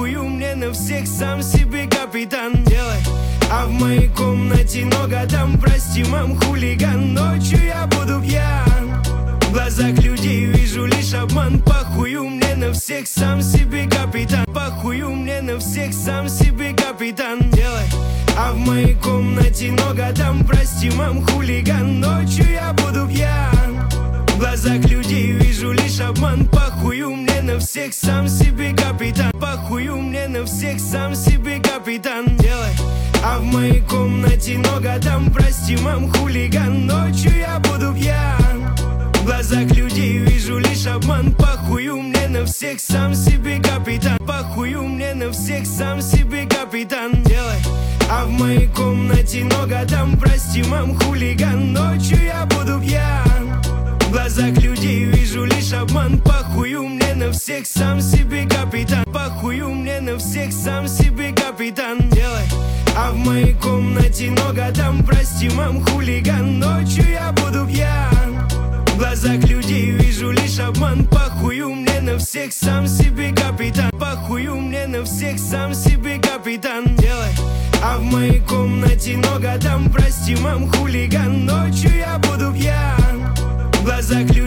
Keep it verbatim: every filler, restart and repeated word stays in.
похую мне на всех, сам себе капитан. Делай. А в моей комнате много там, прости, мам, хулиган. Ночью я буду пьян, в глазах людей вижу лишь обман. Похую мне на всех, сам себе капитан. Похую мне на всех, сам себе капитан. Делай. А в моей комнате много там, прости, мам, хулиган. Ночью я буду пьян, в глазах людей вижу лишь обман. Похую мне на всех, сам себе капитан. Похую мне на всех, сам себе капитан. Делай. А в моей комнате много там, прости, мам, хулиган. Ночью я буду пьян, в глазах людей вижу лишь обман. Похую мне на всех, сам себе капитан. Похую мне на всех, сам себе капитан. Делай. А в моей комнате много там, прости, мам, хулиган. Ночью я буду пьян, в глазах людей вижу лишь обман. Похую мне на всех, сам себе капитан. Похую мне на всех, сам себе капитан. Делай. А в моей комнате много там, прости, мам, хулиган. Ночью я буду пьян, в глазах людей вижу лишь обман. Похую мне на всех, сам себе капитан. Похую мне на всех, сам себе капитан. Делай. А в моей комнате много там, прости, мам, хулиган. Ночью я буду пьян, в глазах людей